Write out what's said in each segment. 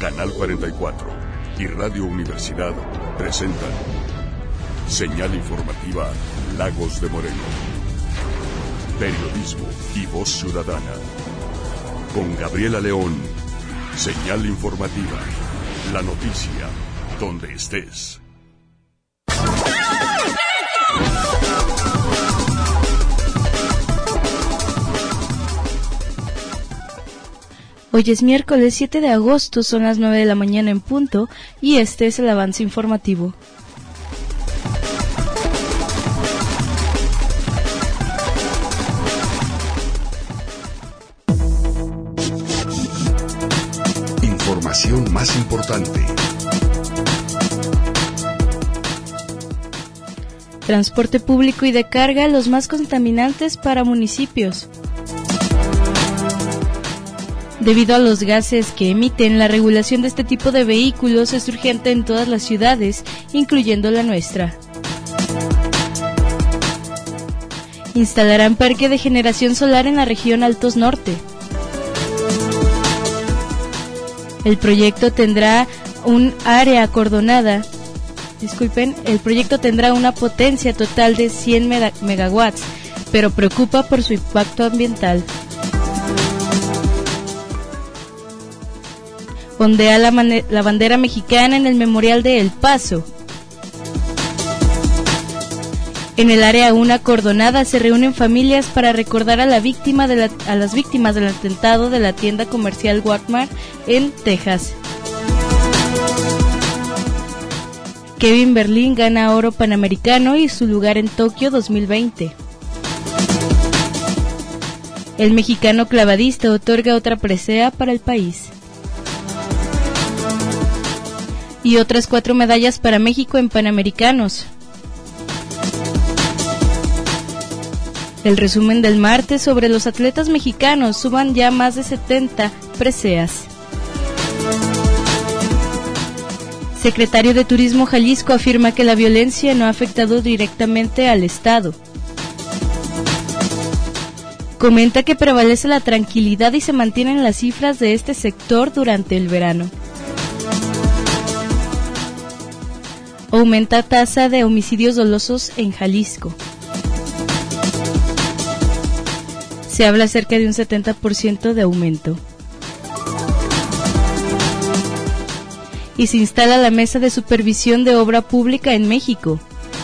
Canal 44 y Radio Universidad presentan Señal Informativa Lagos de Moreno. Periodismo y voz ciudadana. Con Gabriela León. Señal Informativa. La noticia donde estés. Hoy es miércoles 7 de agosto, son las 9 de la mañana en punto, y este es el avance informativo. Información más importante. Transporte público y de carga, los más contaminantes para municipios. Debido a los gases que emiten, la regulación de este tipo de vehículos es urgente en todas las ciudades, incluyendo la nuestra. Instalarán parque de generación solar en la región Altos Norte. El proyecto tendrá un área acordonada. El proyecto tendrá una potencia total de 100 megawatts, pero preocupa por su impacto ambiental. Ondea la bandera mexicana en el Memorial de El Paso. En el área 1 acordonada se reúnen familias para recordar a las víctimas del atentado de la tienda comercial Walmart en Texas. Kevin Berlín gana oro panamericano y su lugar en Tokio 2020. El mexicano clavadista otorga otra presea para el país. Y otras 4 medallas para México en Panamericanos. El resumen del martes sobre los atletas mexicanos, suman ya más de 70 preseas. Secretario de Turismo Jalisco afirma que la violencia no ha afectado directamente al Estado. Comenta que prevalece la tranquilidad y se mantienen las cifras de este sector durante el verano. Aumenta tasa de homicidios dolosos en Jalisco. Se habla cerca de un 70% de aumento. Y se instala la Mesa de Supervisión de Obra Pública en México.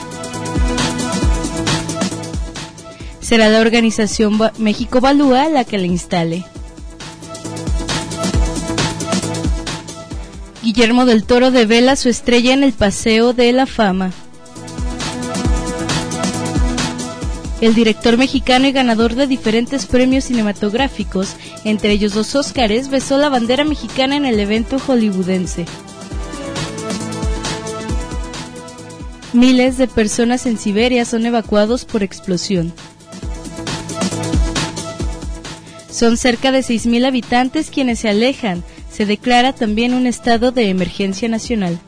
Será la organización México Valúa la que la instale. Guillermo del Toro devela su estrella en el Paseo de la Fama. El director mexicano y ganador de diferentes premios cinematográficos, entre ellos 2 Óscares, besó la bandera mexicana en el evento hollywoodense. Miles de personas en Siberia son evacuados por explosión. Son cerca de 6,000 habitantes quienes se alejan. Se declara también un estado de emergencia nacional.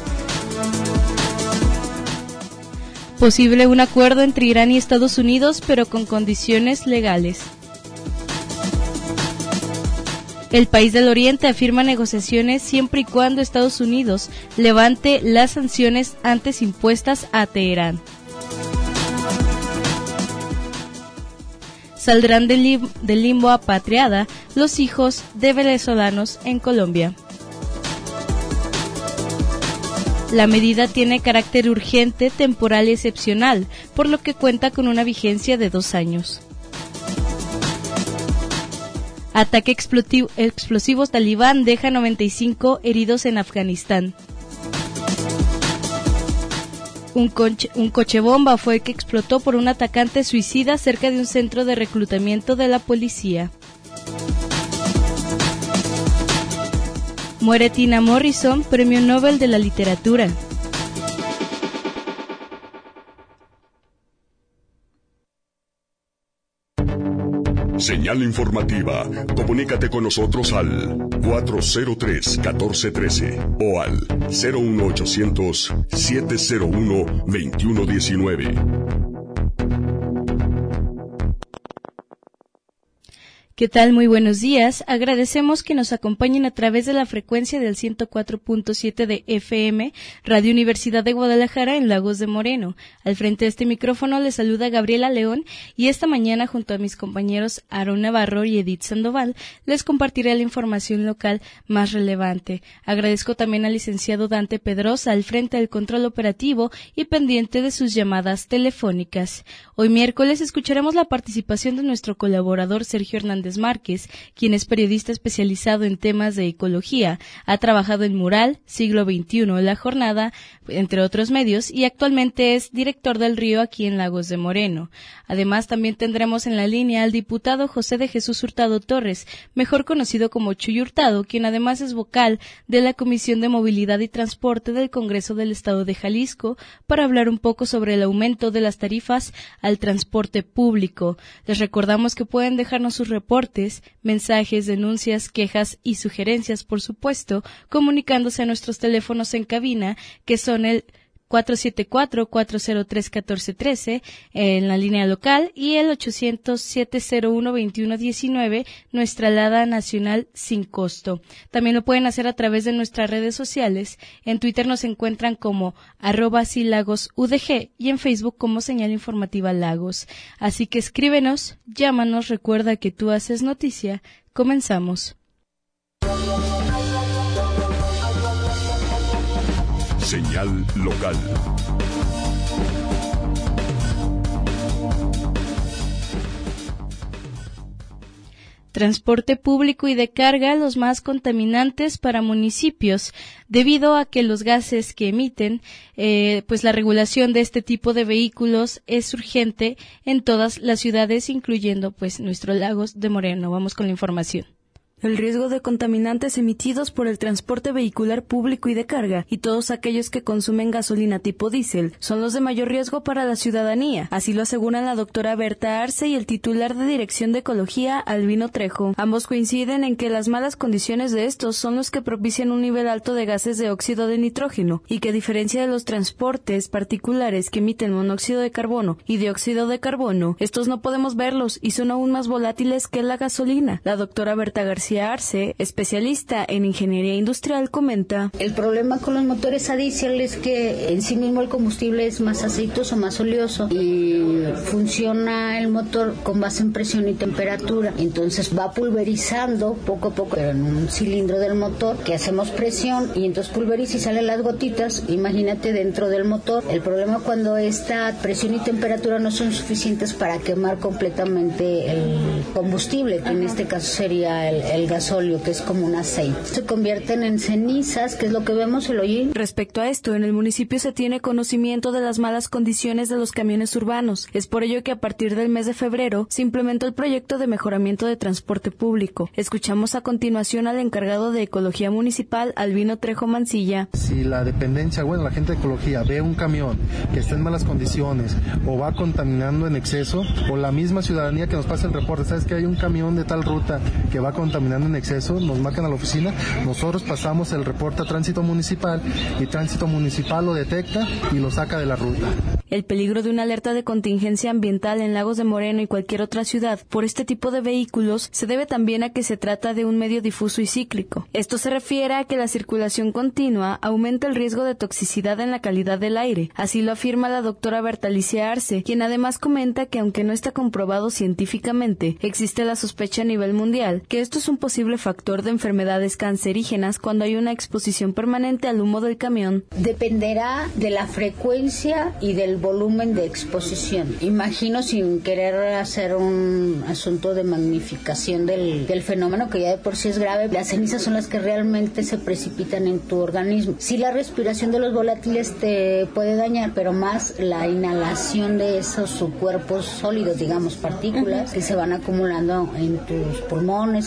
Posible un acuerdo entre Irán y Estados Unidos, pero con condiciones legales. El país del Oriente afirma negociaciones siempre y cuando Estados Unidos levante las sanciones antes impuestas a Teherán. Saldrán del limbo apatriada los hijos de venezolanos en Colombia. La medida tiene carácter urgente, temporal y excepcional, por lo que cuenta con una vigencia de 2 años. Ataque explosivos talibán deja 95 heridos en Afganistán. Un coche bomba fue el que explotó por un atacante suicida cerca de un centro de reclutamiento de la policía. Muere Tina Morrison, Premio Nobel de la Literatura. Señal informativa. Comunícate con nosotros al 403-1413 o al 01800-701-2119. ¿Qué tal? Muy buenos días. Agradecemos que nos acompañen a través de la frecuencia del 104.7 de FM, Radio Universidad de Guadalajara en Lagos de Moreno. Al frente de este micrófono les saluda Gabriela León y esta mañana junto a mis compañeros Aaron Navarro y Edith Sandoval les compartiré la información local más relevante. Agradezco también al licenciado Dante Pedrosa al frente del control operativo y pendiente de sus llamadas telefónicas. Hoy miércoles escucharemos la participación de nuestro colaborador Sergio Hernández Márquez, quien es periodista especializado en temas de ecología, ha trabajado en Mural, Siglo XXI, La Jornada, entre otros medios, y actualmente es director del Río aquí en Lagos de Moreno. Además, también tendremos en la línea al diputado José de Jesús Hurtado Torres, mejor conocido como Chuy Hurtado, quien además es vocal de la Comisión de Movilidad y Transporte del Congreso del Estado de Jalisco, para hablar un poco sobre el aumento de las tarifas al transporte público. Les recordamos que pueden dejarnos sus reportes, mensajes, denuncias, quejas y sugerencias, por supuesto, comunicándose a nuestros teléfonos en cabina, que son el 474-403-1413 en la línea local y el 800-701-2119, nuestra alada nacional sin costo. También lo pueden hacer a través de nuestras redes sociales. En Twitter nos encuentran como @silagosudg y en Facebook como Señal Informativa Lagos. Así que escríbenos, llámanos, recuerda que tú haces noticia. Comenzamos. Señal local. Transporte público y de carga, los más contaminantes para municipios, debido a que los gases que emiten, pues la regulación de este tipo de vehículos es urgente en todas las ciudades, incluyendo pues nuestro Lagos de Moreno. Vamos con la información. El riesgo de contaminantes emitidos por el transporte vehicular público y de carga y todos aquellos que consumen gasolina tipo diésel son los de mayor riesgo para la ciudadanía. Así lo aseguran la doctora Berta Arce y el titular de Dirección de Ecología, Albino Trejo. Ambos coinciden en que las malas condiciones de estos son los que propician un nivel alto de gases de óxido de nitrógeno y que a diferencia de los transportes particulares que emiten monóxido de carbono y dióxido de carbono, estos no podemos verlos y son aún más volátiles que la gasolina. La doctora Berta García Arce, especialista en ingeniería industrial, comenta: el problema con los motores a diésel es que en sí mismo el combustible es más aceitoso, más oleoso y funciona el motor con base en presión y temperatura. Entonces va pulverizando poco a poco en un cilindro del motor que hacemos presión y entonces pulveriza y salen las gotitas, imagínate, dentro del motor. El problema cuando esta presión y temperatura no son suficientes para quemar completamente el combustible, que en este caso sería el gasóleo, que es como un aceite. Se convierten en cenizas, que es lo que vemos, el hollín. Respecto a esto, en el municipio se tiene conocimiento de las malas condiciones de los camiones urbanos. Es por ello que a partir del mes de febrero se implementó el proyecto de mejoramiento de transporte público. Escuchamos a continuación al encargado de Ecología Municipal, Albino Trejo Mancilla. Si la dependencia, la gente de Ecología ve un camión que está en malas condiciones o va contaminando en exceso, o la misma ciudadanía que nos pasa el reporte, sabes que hay un camión de tal ruta que va contaminando en exceso, nos marcan a la oficina, nosotros pasamos el reporte a Tránsito Municipal y Tránsito Municipal lo detecta y lo saca de la ruta. El peligro de una alerta de contingencia ambiental en Lagos de Moreno y cualquier otra ciudad por este tipo de vehículos se debe también a que se trata de un medio difuso y cíclico. Esto se refiere a que la circulación continua aumenta el riesgo de toxicidad en la calidad del aire. Así lo afirma la doctora Bertalicia Arce, quien además comenta que aunque no está comprobado científicamente, existe la sospecha a nivel mundial que esto es un posible factor de enfermedades cancerígenas cuando hay una exposición permanente al humo del camión. Dependerá de la frecuencia y del volumen de exposición. Imagino, sin querer hacer un asunto de magnificación del fenómeno, que ya de por sí es grave, las cenizas son las que realmente se precipitan en tu organismo. Sí, la respiración de los volátiles te puede dañar, pero más la inhalación de esos cuerpos sólidos, digamos, partículas, que se van acumulando en tus pulmones, en tus vías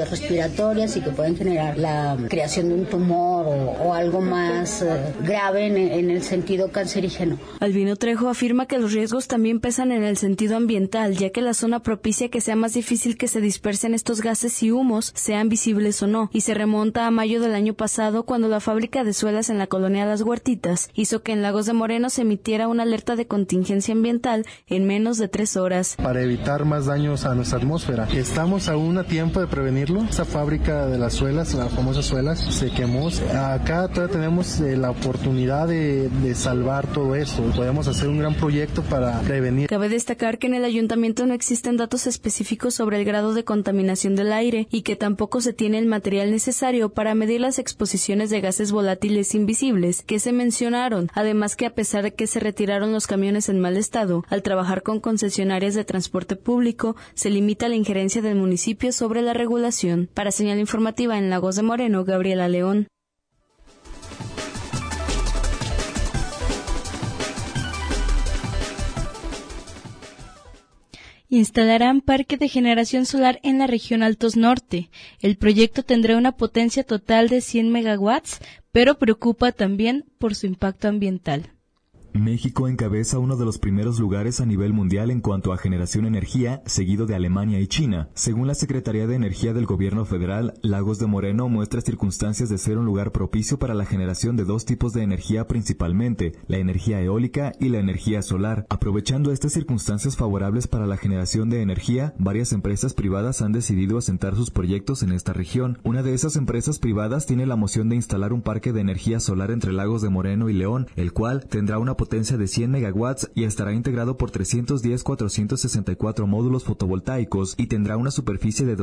vías respiratorias y que pueden generar la creación de un tumor o algo más grave en el sentido cancerígeno. Albino Trejo afirma que los riesgos también pesan en el sentido ambiental, ya que la zona propicia que sea más difícil que se dispersen estos gases y humos, sean visibles o no, y se remonta a mayo del año pasado, cuando la fábrica de suelas en la colonia Las Huertitas hizo que en Lagos de Moreno se emitiera una alerta de contingencia ambiental en menos de 3 horas. Para evitar más daños a nuestra atmósfera. Estamos aún a tiempo de prevenirlo. Esa fábrica de las suelas, las famosas suelas, se quemó. Acá todavía tenemos la oportunidad de salvar todo esto. Podemos hacer un gran proyecto para prevenir. Cabe destacar que en el ayuntamiento no existen datos específicos sobre el grado de contaminación del aire y que tampoco se tiene el material necesario para medir las exposiciones de gases volátiles invisibles que se mencionaron. Además que a pesar de que se retiraron los camiones en mal estado, al trabajar con concesionarias de transporte público, se limita la injerencia del municipio sobre la regulación. Para Señal Informativa en Lagos de Moreno, Gabriela León. Instalarán parque de generación solar en la región Altos Norte. El proyecto tendrá una potencia total de 100 megawatts, pero preocupa también por su impacto ambiental. México encabeza uno de los primeros lugares a nivel mundial en cuanto a generación de energía, seguido de Alemania y China. Según la Secretaría de Energía del Gobierno Federal, Lagos de Moreno muestra circunstancias de ser un lugar propicio para la generación de 2 tipos de energía principalmente, la energía eólica y la energía solar. Aprovechando estas circunstancias favorables para la generación de energía, varias empresas privadas han decidido asentar sus proyectos en esta región. Una de esas empresas privadas tiene la moción de instalar un parque de energía solar entre Lagos de Moreno y León, el cual tendrá una potencia de 100 megawatts y estará integrado por 310.464 módulos fotovoltaicos y tendrá una superficie de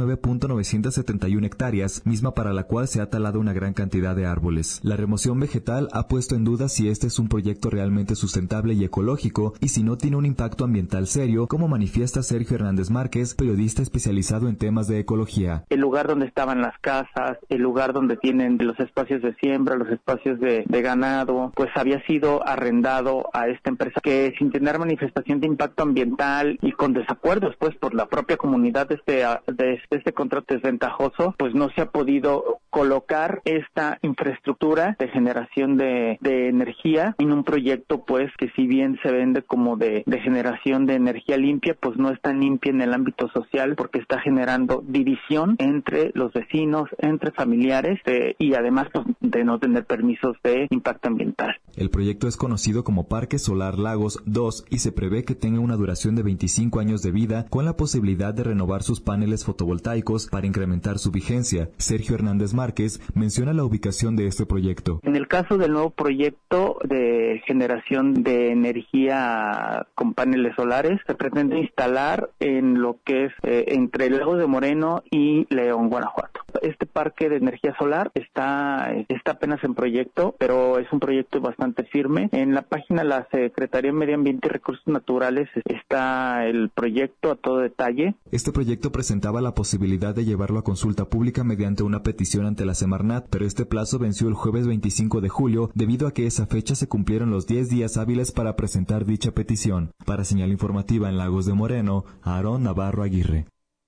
209.971 hectáreas, misma para la cual se ha talado una gran cantidad de árboles. La remoción vegetal ha puesto en duda si este es un proyecto realmente sustentable y ecológico y si no tiene un impacto ambiental serio, como manifiesta Sergio Hernández Márquez, periodista especializado en temas de ecología. El lugar donde estaban las casas, el lugar donde tienen los espacios de siembra, los espacios de ganado, pues había sido arrendado a esta empresa que, sin tener manifestación de impacto ambiental y con desacuerdos pues por la propia comunidad de este contrato desventajoso, pues no se ha podido colocar esta infraestructura de generación de energía en un proyecto pues que, si bien se vende como de generación de energía limpia, pues no es tan limpia en el ámbito social, porque está generando división entre los vecinos, entre familiares y además pues de no tener permisos de impacto ambiental. El proyecto es conocido como Parque Solar Lagos 2 y se prevé que tenga una duración de 25 años de vida, con la posibilidad de renovar sus paneles fotovoltaicos para incrementar su vigencia. Sergio Hernández Márquez menciona la ubicación de este proyecto. En el caso del nuevo proyecto de generación de energía con paneles solares, se pretende instalar en lo que es entre Lagos de Moreno y León, Guanajuato. Este parque de energía solar está apenas en proyecto, pero es un proyecto bastante firme. En la página de la Secretaría de Medio Ambiente y Recursos Naturales está el proyecto a todo detalle. Este proyecto presentaba la posibilidad de llevarlo a consulta pública mediante una petición ante la Semarnat, pero este plazo venció el jueves 25 de julio debido a que esa fecha se cumplieron los 10 días hábiles para presentar dicha petición. Para Señal Informativa en Lagos de Moreno, Aarón Navarro Aguirre.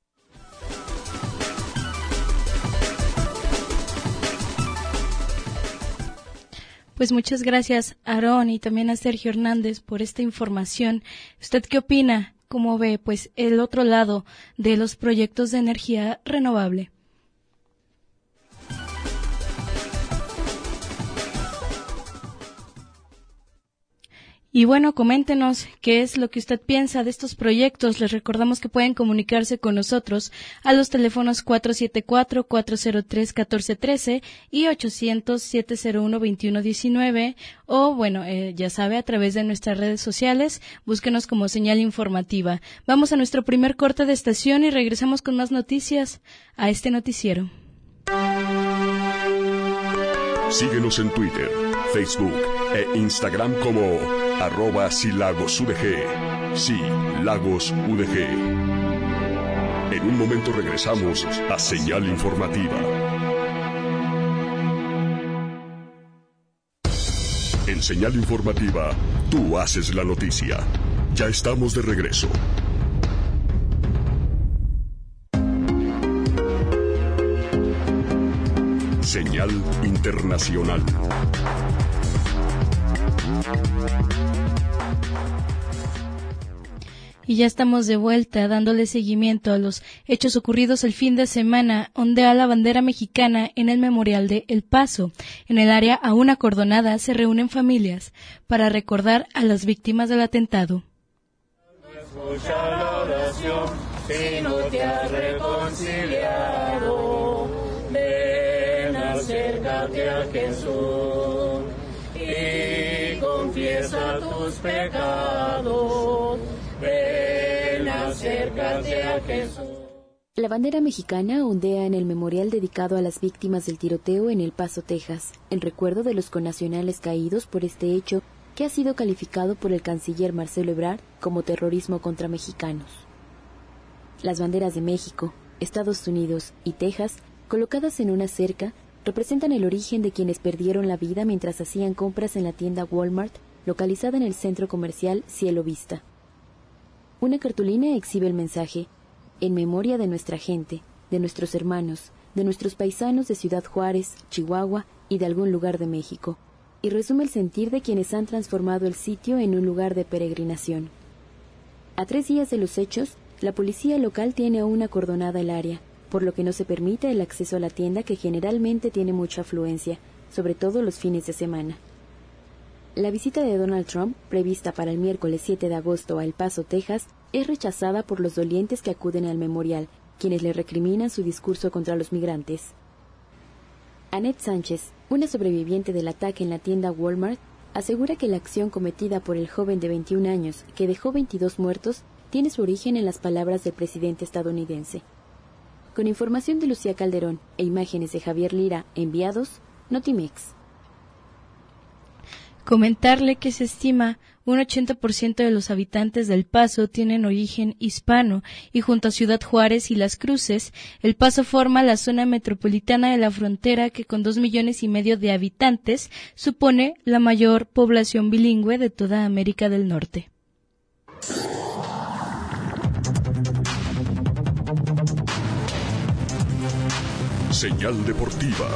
Pues muchas gracias, Aarón, y también a Sergio Hernández por esta información. ¿Usted qué opina? ¿Cómo ve, pues, el otro lado de los proyectos de energía renovable? Y bueno, coméntenos qué es lo que usted piensa de estos proyectos. Les recordamos que pueden comunicarse con nosotros a los teléfonos 474-403-1413 y 800-701-2119 o, bueno, ya sabe, a través de nuestras redes sociales. Búsquenos como Señal Informativa. Vamos a nuestro primer corte de estación y regresamos con más noticias a este noticiero. Síguenos en Twitter, Facebook e Instagram como @silagosudg. Sí, Lagos UDG. En un momento regresamos a Señal Informativa. En Señal Informativa, tú haces la noticia. Ya estamos de regreso. Señal Internacional. Y ya estamos de vuelta dándole seguimiento a los hechos ocurridos el fin de semana. Ondea la bandera mexicana en el memorial de El Paso. En el área aún acordonada se reúnen familias para recordar a las víctimas del atentado. Escucha la oración, si no te has reconciliado, ven, acércate a Jesús y confiesa tus pecados. Ven, acércate a Jesús. La bandera mexicana ondea en el memorial dedicado a las víctimas del tiroteo en El Paso, Texas, en recuerdo de los connacionales caídos por este hecho que ha sido calificado por el canciller Marcelo Ebrard como terrorismo contra mexicanos. Las banderas de México, Estados Unidos y Texas, colocadas en una cerca, representan el origen de quienes perdieron la vida mientras hacían compras en la tienda Walmart, localizada en el centro comercial Cielo Vista. Una cartulina exhibe el mensaje: en memoria de nuestra gente, de nuestros hermanos, de nuestros paisanos de Ciudad Juárez, Chihuahua y de algún lugar de México, y resume el sentir de quienes han transformado el sitio en un lugar de peregrinación. A 3 días de los hechos, la policía local tiene aún acordonada el área, por lo que no se permite el acceso a la tienda, que generalmente tiene mucha afluencia, sobre todo los fines de semana. La visita de Donald Trump, prevista para el miércoles 7 de agosto a El Paso, Texas, es rechazada por los dolientes que acuden al memorial, quienes le recriminan su discurso contra los migrantes. Annette Sánchez, una sobreviviente del ataque en la tienda Walmart, asegura que la acción cometida por el joven de 21 años, que dejó 22 muertos, tiene su origen en las palabras del presidente estadounidense. Con información de Lucía Calderón e imágenes de Javier Lira enviados, Notimex. Comentarle que se estima un 80% de los habitantes del Paso tienen origen hispano, y junto a Ciudad Juárez y Las Cruces, El Paso forma la zona metropolitana de la frontera, que con 2,5 millones de habitantes supone la mayor población bilingüe de toda América del Norte. Señal deportiva.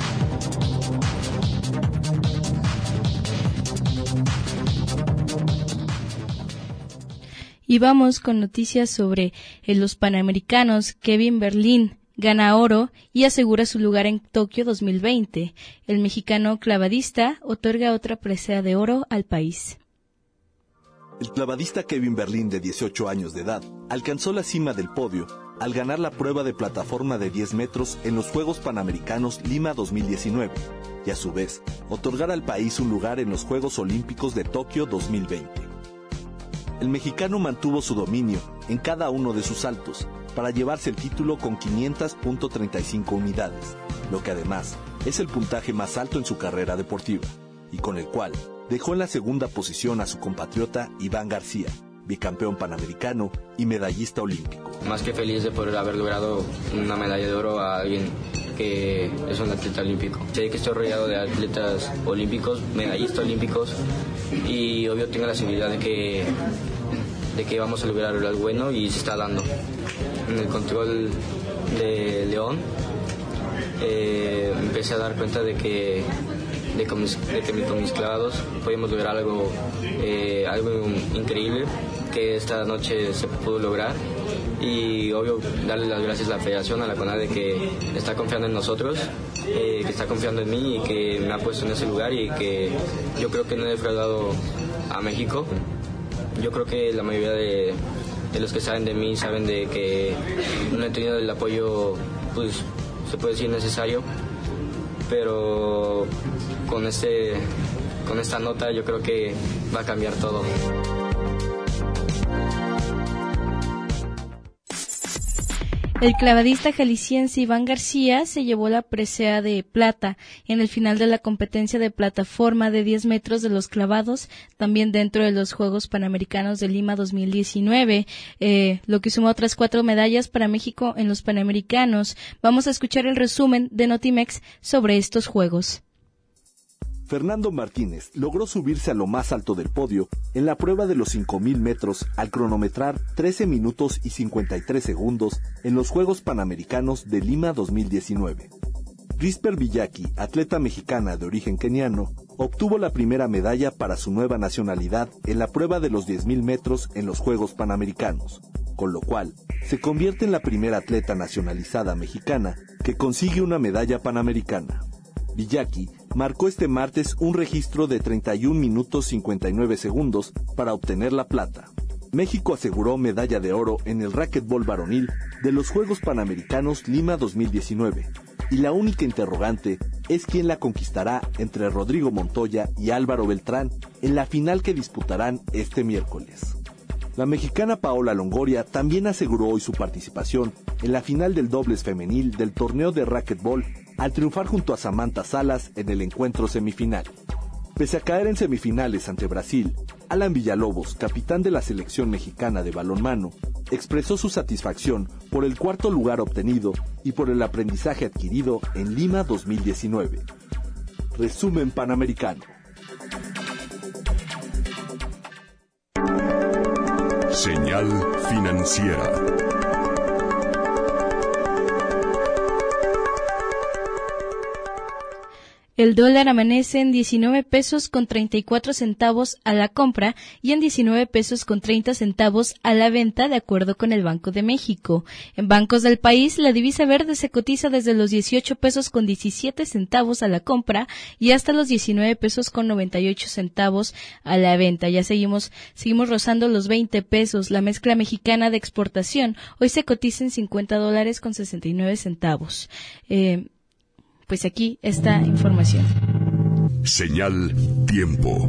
Y vamos con noticias sobre los Panamericanos. Kevin Berlín gana oro y asegura su lugar en Tokio 2020. El mexicano clavadista otorga otra presea de oro al país. El clavadista Kevin Berlín, de 18 años de edad, alcanzó la cima del podio al ganar la prueba de plataforma de 10 metros en los Juegos Panamericanos Lima 2019 y a su vez otorgar al país un lugar en los Juegos Olímpicos de Tokio 2020. El mexicano mantuvo su dominio en cada uno de sus saltos para llevarse el título con 500.35 unidades, lo que además es el puntaje más alto en su carrera deportiva, y con el cual dejó en la segunda posición a su compatriota Iván García, bicampeón panamericano y medallista olímpico. Más que feliz de poder haber logrado una medalla de oro a alguien que es un atleta olímpico. Sé que estoy rodeado de atletas olímpicos, medallistas olímpicos, y obvio tengo la seguridad de que vamos a lograr algo bueno, y se está dando. En el control de León empecé a dar cuenta de que con mis clavados podíamos lograr algo increíble, que esta noche se pudo lograr. Y obvio darle las gracias a la federación, a la CONADE, de que está confiando en nosotros, que está confiando en mí y que me ha puesto en ese lugar, y que yo creo que no he defraudado a México. Yo creo que la mayoría de los que saben de mí saben de que no he tenido el apoyo, pues se puede decir, necesario, pero con esta nota yo creo que va a cambiar todo. El clavadista jalisciense Iván García se llevó la presea de plata en el final de la competencia de plataforma de 10 metros de los clavados, también dentro de los Juegos Panamericanos de Lima 2019, lo que sumó otras 4 medallas para México en los Panamericanos. Vamos a escuchar el resumen de Notimex sobre estos Juegos. Fernando Martínez logró subirse a lo más alto del podio en la prueba de los 5,000 metros al cronometrar 13 minutos y 53 segundos en los Juegos Panamericanos de Lima 2019. Risper Villaki, atleta mexicana de origen keniano, obtuvo la primera medalla para su nueva nacionalidad en la prueba de los 10.000 metros en los Juegos Panamericanos, con lo cual se convierte en la primera atleta nacionalizada mexicana que consigue una medalla panamericana. Villaki marcó este martes un registro de 31 minutos 59 segundos para obtener la plata. México aseguró medalla de oro en el racquetbol varonil de los Juegos Panamericanos Lima 2019, y la única interrogante es quién la conquistará entre Rodrigo Montoya y Álvaro Beltrán en la final que disputarán este miércoles. La mexicana Paola Longoria también aseguró hoy su participación en la final del dobles femenil del torneo de racquetbol al triunfar junto a Samantha Salas en el encuentro semifinal. Pese a caer en semifinales ante Brasil, Alan Villalobos, capitán de la selección mexicana de balonmano, expresó su satisfacción por el cuarto lugar obtenido y por el aprendizaje adquirido en Lima 2019. Resumen Panamericano. Señal financiera. El dólar amanece en 19 pesos con 34 centavos a la compra y en 19 pesos con 30 centavos a la venta, de acuerdo con el Banco de México. En bancos del país, la divisa verde se cotiza desde los 18 pesos con 17 centavos a la compra y hasta los 19 pesos con 98 centavos a la venta. Ya seguimos rozando los 20 pesos. La mezcla mexicana de exportación hoy se cotiza en $50 con 69 centavos. Pues aquí está información. Señal tiempo.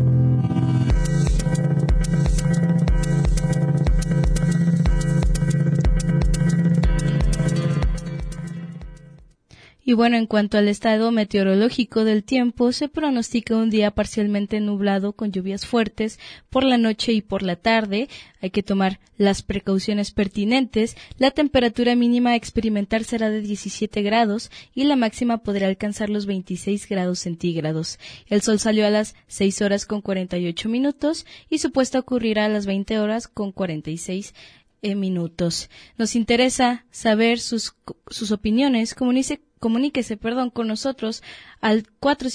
Y bueno, en cuanto al estado meteorológico del tiempo, se pronostica un día parcialmente nublado con lluvias fuertes por la noche y por la tarde. Hay que tomar las precauciones pertinentes. La temperatura mínima a experimentar será de 17 grados y la máxima podrá alcanzar los 26 grados centígrados. El sol salió a las 6 horas con 48 minutos y su puesta ocurrirá a las 20 horas con 46 minutos. Nos interesa saber sus opiniones. Comuníquese con nosotros al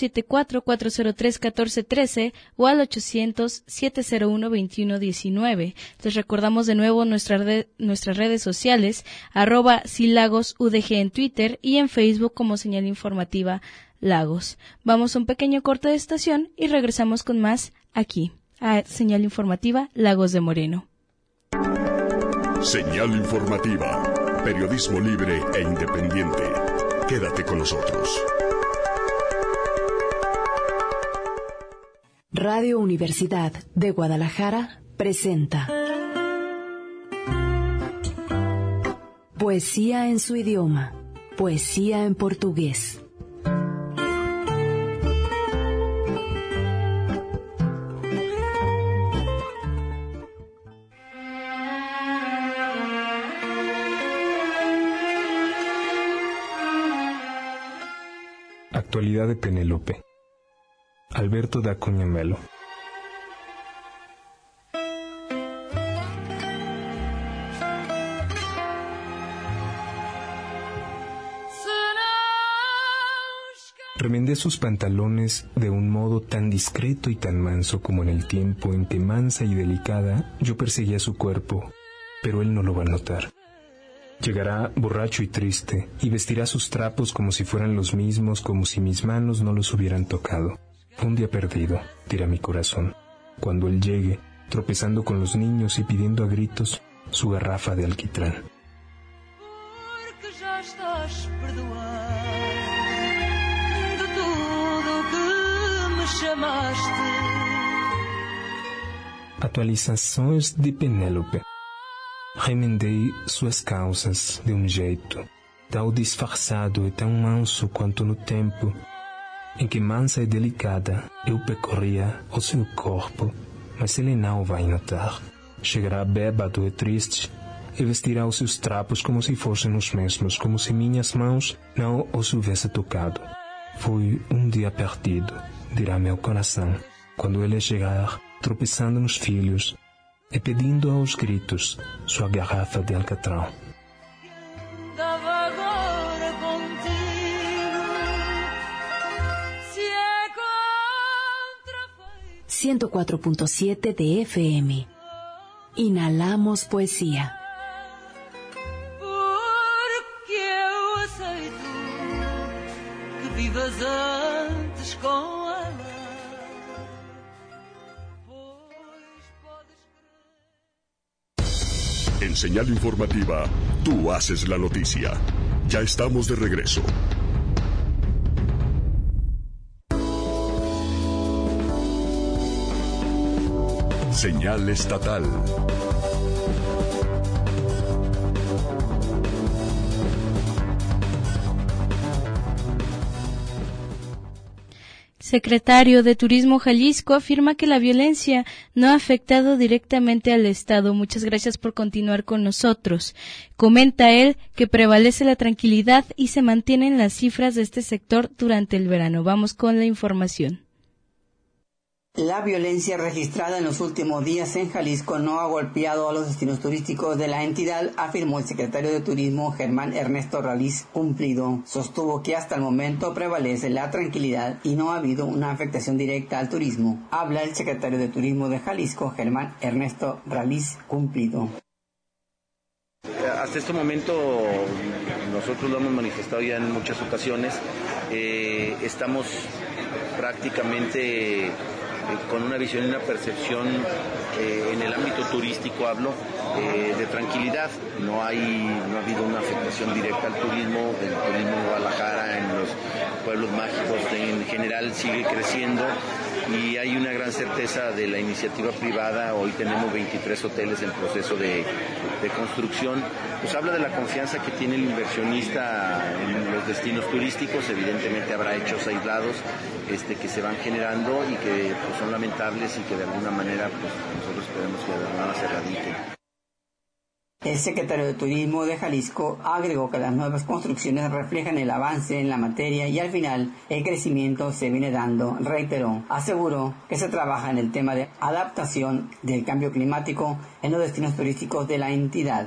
474-403-1413 o al 800-701-2119. Les recordamos de nuevo nuestras redes sociales, @silagosudg en Twitter y en Facebook como Señal Informativa Lagos. Vamos a un pequeño corte de estación y regresamos con más aquí, a Señal Informativa Lagos de Moreno. Señal Informativa, periodismo libre e independiente. Quédate con nosotros. Radio Universidad de Guadalajara presenta Poesía en su idioma, poesía en portugués. Actualidad de Penélope. Alberto da Cunha Melo. Remendé sus pantalones de un modo tan discreto y tan manso como en el tiempo en que mansa y delicada yo perseguía su cuerpo, pero él no lo va a notar. Llegará borracho y triste, y vestirá sus trapos como si fueran los mismos, como si mis manos no los hubieran tocado. Un día perdido, dirá mi corazón, cuando él llegue, tropezando con los niños y pidiendo a gritos su garrafa de alquitrán. Porque já estás perdoado de tudo que me chamaste. Atualizações de Penélope. Remendei suas calças de jeito tão disfarçado e tão manso quanto no tempo em que mansa e delicada eu percorria o seu corpo, mas ele não vai notar. Chegará bêbado e triste e vestirá os seus trapos como se fossem os mesmos, como se minhas mãos não os houvesse tocado. Foi dia perdido, dirá meu coração, quando ele chegar, tropeçando nos filhos, e pedindo aos gritos sua garrafa de alcatrão. Andava agora contigo 104.7 de FM. Inhalamos poesía. Porque eu aceito que vivas antes com ela. En Señal Informativa, tú haces la noticia. Ya estamos de regreso. Señal estatal. Secretario de Turismo Jalisco afirma que la violencia no ha afectado directamente al Estado. Muchas gracias por continuar con nosotros. Comenta él que prevalece la tranquilidad y se mantienen las cifras de este sector durante el verano. Vamos con la información. La violencia registrada en los últimos días en Jalisco no ha golpeado a los destinos turísticos de la entidad, afirmó el secretario de Turismo Germán Ernesto Raliz Cumplido. Sostuvo que hasta el momento prevalece la tranquilidad y no ha habido una afectación directa al turismo. Habla el secretario de Turismo de Jalisco, Germán Ernesto Raliz Cumplido. Hasta este momento nosotros lo hemos manifestado ya en muchas ocasiones. Estamos prácticamente con una visión y una percepción en el ámbito turístico, de tranquilidad. No ha habido una afectación directa al turismo. El turismo en Guadalajara, en los pueblos mágicos en general, sigue creciendo y hay una gran certeza de la iniciativa privada. Hoy tenemos 23 hoteles en proceso de construcción. Pues habla de la confianza que tiene el inversionista en los destinos turísticos. Evidentemente habrá hechos aislados que se van generando y que pues, son lamentables y que de alguna manera pues, nosotros esperemos que de alguna manera se erradiquen. El secretario de Turismo de Jalisco agregó que las nuevas construcciones reflejan el avance en la materia y al final el crecimiento se viene dando. Reiteró, aseguró que se trabaja en el tema de adaptación del cambio climático en los destinos turísticos de la entidad.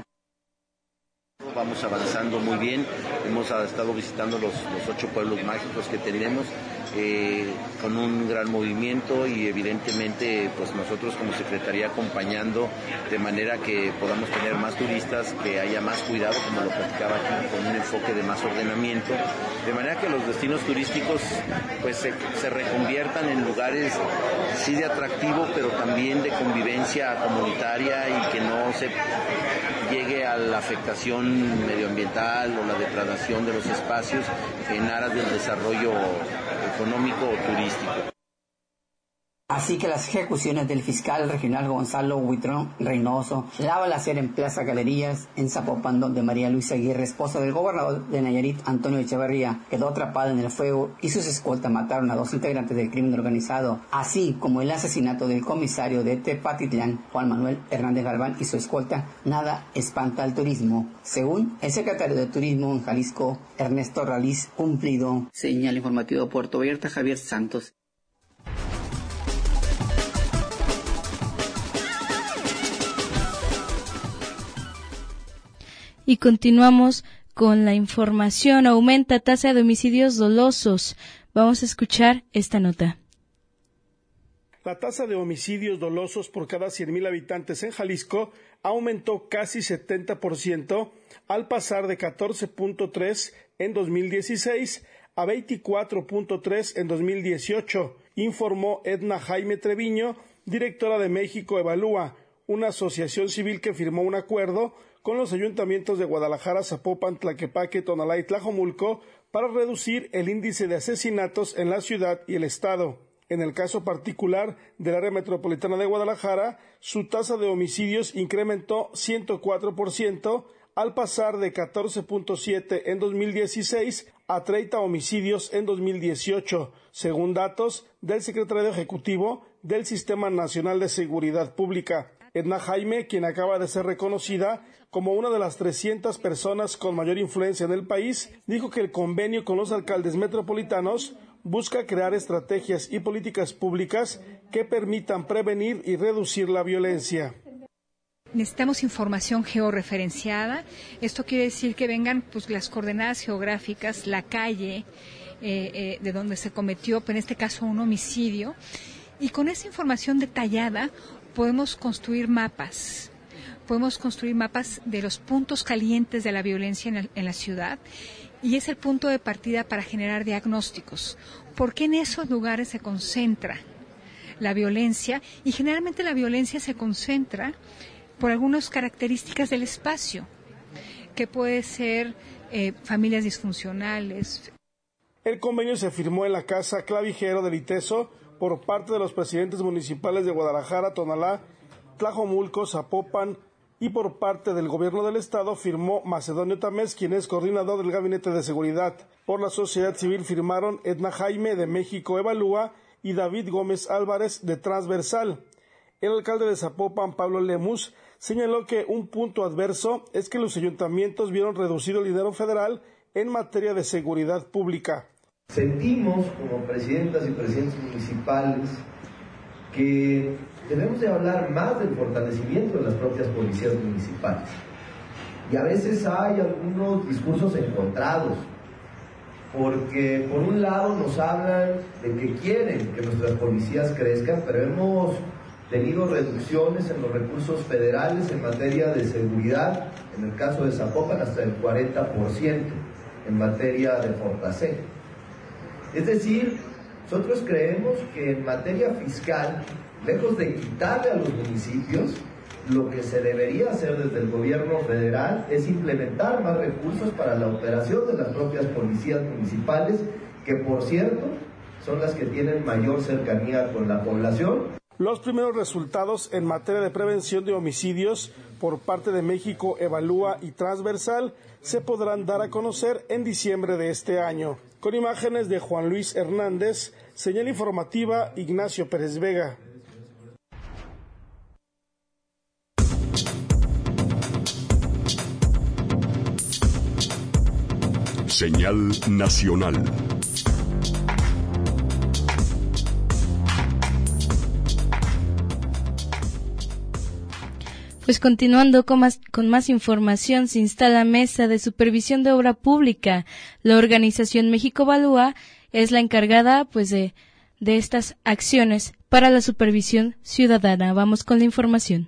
Vamos avanzando muy bien, hemos estado visitando los 8 pueblos mágicos que tenemos con un gran movimiento y evidentemente pues nosotros como Secretaría acompañando de manera que podamos tener más turistas, que haya más cuidado, como lo platicaba aquí, con un enfoque de más ordenamiento, de manera que los destinos turísticos pues se reconviertan en lugares sí de atractivo, pero también de convivencia comunitaria y que no se llegue a la afectación medioambiental o la degradación de los espacios en aras del desarrollo económico o turístico. Así que las ejecuciones del fiscal regional Gonzalo Huitrón Reynoso, la balacera en Plaza Galerías, en Zapopan, donde María Luisa Aguirre, esposa del gobernador de Nayarit, Antonio Echeverría, quedó atrapada en el fuego y sus escoltas mataron a 2 integrantes del crimen organizado, así como el asesinato del comisario de Tepatitlán, Juan Manuel Hernández Galván, y su escolta, nada espanta al turismo, según el secretario de Turismo en Jalisco, Ernesto Raliz Cumplido. Señal informativo Puerto Vallarta, Javier Santos. Y continuamos con la información. Aumenta tasa de homicidios dolosos. Vamos a escuchar esta nota. La tasa de homicidios dolosos por cada 100,000 habitantes en Jalisco aumentó casi 70% al pasar de 14.3 en 2016 a 24.3 en 2018, informó Edna Jaime Treviño, directora de México Evalúa, una asociación civil que firmó un acuerdo con los ayuntamientos de Guadalajara, Zapopan, Tlaquepaque, Tonalá y Tlajomulco para reducir el índice de asesinatos en la ciudad y el estado. En el caso particular del área metropolitana de Guadalajara, su tasa de homicidios incrementó 104% al pasar de 14.7 en 2016 a 30 homicidios en 2018, según datos del secretario ejecutivo del Sistema Nacional de Seguridad Pública. Edna Jaime, quien acaba de ser reconocida como una de las 300 personas con mayor influencia en el país, dijo que el convenio con los alcaldes metropolitanos busca crear estrategias y políticas públicas que permitan prevenir y reducir la violencia. Necesitamos información georreferenciada. Esto quiere decir que vengan pues las coordenadas geográficas, la calle de donde se cometió, en este caso un homicidio, Y con esa información detallada podemos construir mapas. Podemos construir mapas de los puntos calientes de la violencia en la ciudad, y es el punto de partida para generar diagnósticos. ¿Por qué en esos lugares se concentra la violencia? Y generalmente la violencia se concentra por algunas características del espacio, que puede ser familias disfuncionales. El convenio se firmó en la Casa Clavijero del ITESO por parte de los presidentes municipales de Guadalajara, Tonalá, Tlajomulco, Zapopan, y por parte del gobierno del estado firmó Macedonio Tamés, quien es coordinador del Gabinete de Seguridad. Por la sociedad civil firmaron Edna Jaime de México Evalúa y David Gómez Álvarez de Transversal. El alcalde de Zapopan, Pablo Lemus, señaló que un punto adverso es que los ayuntamientos vieron reducido el dinero federal en materia de seguridad pública. Sentimos como presidentas y presidentes municipales que debemos de hablar más del fortalecimiento de las propias policías municipales. Y a veces hay algunos discursos encontrados, porque por un lado nos hablan de que quieren que nuestras policías crezcan, pero hemos tenido reducciones en los recursos federales en materia de seguridad, en el caso de Zapopan hasta el 40% en materia de Fortaseg. Es decir, nosotros creemos que en materia fiscal, lejos de quitarle a los municipios, lo que se debería hacer desde el gobierno federal es implementar más recursos para la operación de las propias policías municipales, que por cierto son las que tienen mayor cercanía con la población. Los primeros resultados en materia de prevención de homicidios por parte de México Evalúa y Transversal se podrán dar a conocer en diciembre de este año. Con imágenes de Juan Luis Hernández, señal informativa Ignacio Pérez Vega. Señal nacional. Pues continuando con más información, se instala mesa de supervisión de obra pública. La organización México Evalúa es la encargada de estas acciones para la supervisión ciudadana. Vamos con la información.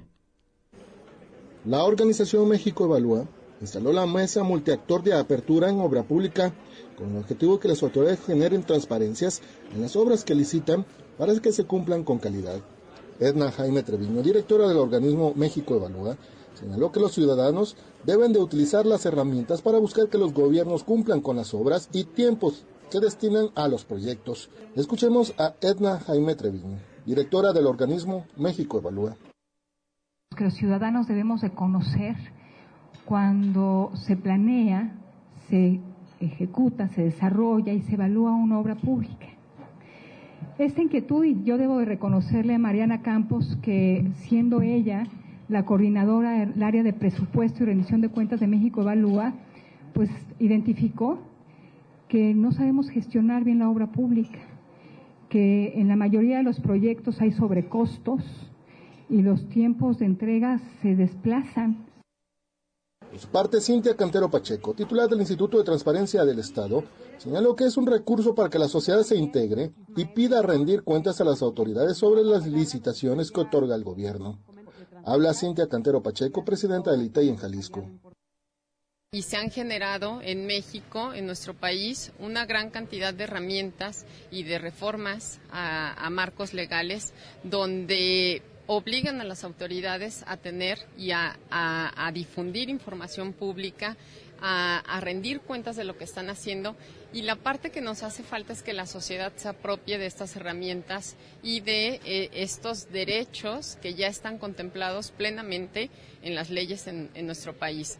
La organización México Evalúa instaló la mesa multiactor de apertura en obra pública con el objetivo que las autoridades generen transparencias en las obras que licitan para que se cumplan con calidad. Edna Jaime Treviño, directora del organismo México Evalúa, señaló que los ciudadanos deben de utilizar las herramientas para buscar que los gobiernos cumplan con las obras y tiempos que destinan a los proyectos. Escuchemos a Edna Jaime Treviño, directora del organismo México Evalúa. Que los ciudadanos debemos de conocer cuando se planea, se ejecuta, se desarrolla y se evalúa una obra pública. Esta inquietud, y yo debo de reconocerle a Mariana Campos que siendo ella la coordinadora del área de presupuesto y rendición de cuentas de México Evalúa, pues identificó que no sabemos gestionar bien la obra pública, que en la mayoría de los proyectos hay sobrecostos y los tiempos de entrega se desplazan. Por su parte, Cintia Cantero Pacheco, titular del Instituto de Transparencia del Estado, señaló que es un recurso para que la sociedad se integre y pida rendir cuentas a las autoridades sobre las licitaciones que otorga el gobierno. Habla Cintia Cantero Pacheco, presidenta del ITEI en Jalisco. Y se han generado en México, en nuestro país, una gran cantidad de herramientas y de reformas a marcos legales donde obligan a las autoridades a tener y a difundir información pública, a rendir cuentas de lo que están haciendo, y la parte que nos hace falta es que la sociedad se apropie de estas herramientas y de estos derechos que ya están contemplados plenamente en las leyes en nuestro país.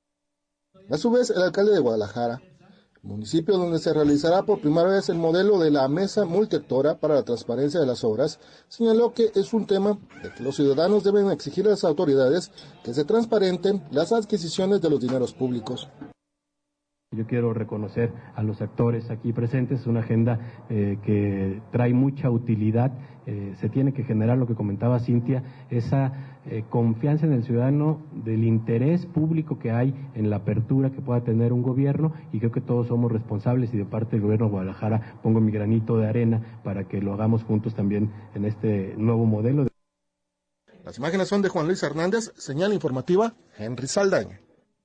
A su vez, el alcalde de Guadalajara, municipio donde se realizará por primera vez el modelo de la mesa multiactora para la transparencia de las obras, señaló que es un tema de que los ciudadanos deben exigir a las autoridades que se transparenten las adquisiciones de los dineros públicos. Yo quiero reconocer a los actores aquí presentes, es una agenda que trae mucha utilidad, se tiene que generar lo que comentaba Cintia, esa confianza en el ciudadano del interés público que hay en la apertura que pueda tener un gobierno, y creo que todos somos responsables, y de parte del gobierno de Guadalajara pongo mi granito de arena para que lo hagamos juntos también en este nuevo modelo. Las imágenes son de Juan Luis Hernández, señal informativa, Henry Saldaña.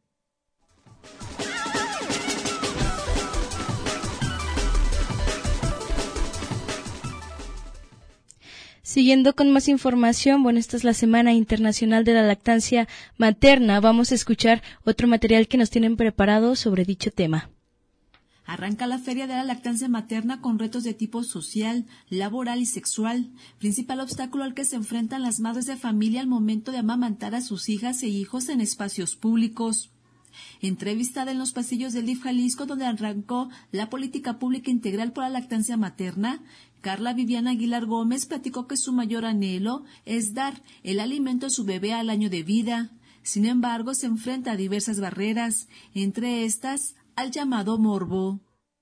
Siguiendo con más información, bueno, esta es la Semana Internacional de la Lactancia Materna. Vamos a escuchar otro material que nos tienen preparado sobre dicho tema. Arranca la Feria de la Lactancia Materna con retos de tipo social, laboral y sexual, principal obstáculo al que se enfrentan las madres de familia al momento de amamantar a sus hijas e hijos en espacios públicos. Entrevistada en los pasillos del DIF Jalisco, donde arrancó la política pública integral por la lactancia materna, Carla Viviana Aguilar Gómez platicó que su mayor anhelo es dar el alimento a su bebé al año de vida. Sin embargo, se enfrenta a diversas barreras, entre estas al llamado morbo.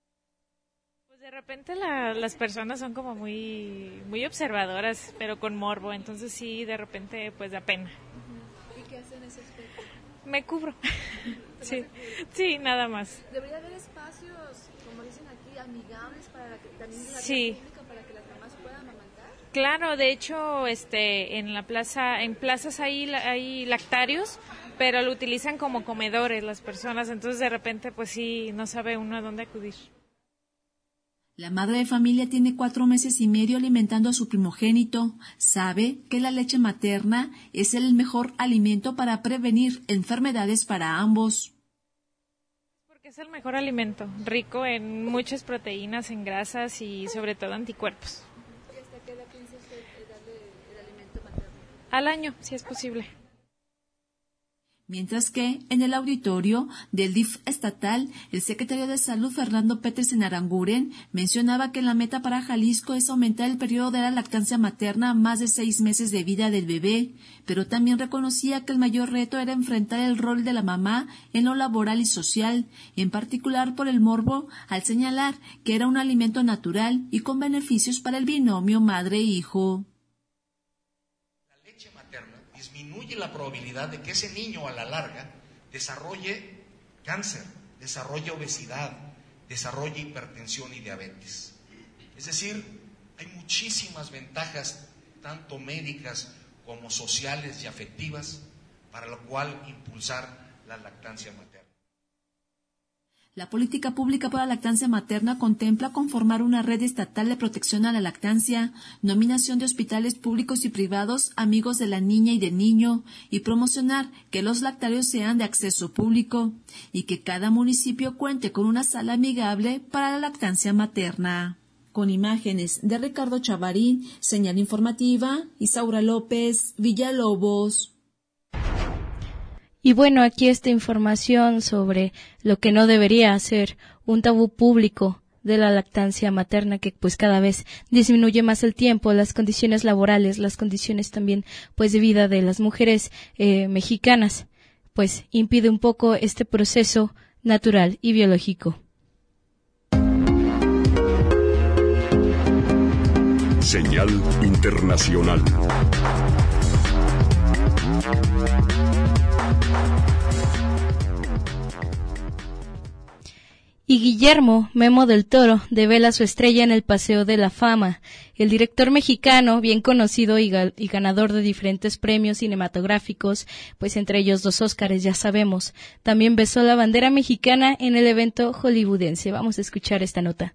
Pues de repente las personas son como muy observadoras, pero con morbo, entonces sí, de repente pues da pena. ¿Y qué hacen en ese aspecto? Me cubro. Sí, nada más. Debería haber espacios, como dicen aquí, amigables para que también la sí. Pública, para que las mamás puedan amamantar. Claro, de hecho, en plazas hay lactarios, pero lo utilizan como comedores las personas, entonces de repente pues sí, no sabe uno a dónde acudir. La madre de familia tiene 4 meses y medio alimentando a su primogénito. Sabe que la leche materna es el mejor alimento para prevenir enfermedades para ambos. Porque es el mejor alimento, rico en muchas proteínas, en grasas y sobre todo anticuerpos. ¿Y hasta qué edad piensa usted darle el alimento materno? Al año, si es posible. Mientras que, en el auditorio del DIF estatal, el secretario de Salud, Fernando Petersen Aranguren, mencionaba que la meta para Jalisco es aumentar el periodo de la lactancia materna a más de 6 meses de vida del bebé, pero también reconocía que el mayor reto era enfrentar el rol de la mamá en lo laboral y social, en particular por el morbo, al señalar que era un alimento natural y con beneficios para el binomio madre-hijo. Disminuye la probabilidad de que ese niño a la larga desarrolle cáncer, desarrolle obesidad, desarrolle hipertensión y diabetes. Es decir, hay muchísimas ventajas, tanto médicas como sociales y afectivas, para lo cual impulsar la lactancia materna. La política pública para la lactancia materna contempla conformar una red estatal de protección a la lactancia, nominación de hospitales públicos y privados amigos de la niña y del niño, y promocionar que los lactarios sean de acceso público, y que cada municipio cuente con una sala amigable para la lactancia materna. Con imágenes de Ricardo Chavarín, señal informativa, Isaura López, Villalobos. Y bueno, aquí esta información sobre lo que no debería ser un tabú público de la lactancia materna, que pues cada vez disminuye más el tiempo, las condiciones laborales, las condiciones también pues de vida de las mujeres mexicanas, pues impide un poco este proceso natural y biológico. Señal internacional. Y Guillermo Memo del Toro devela su estrella en el Paseo de la Fama. El director mexicano, bien conocido y ganador de diferentes premios cinematográficos, pues entre ellos 2 Óscares, ya sabemos, también besó la bandera mexicana en el evento hollywoodense. Vamos a escuchar esta nota.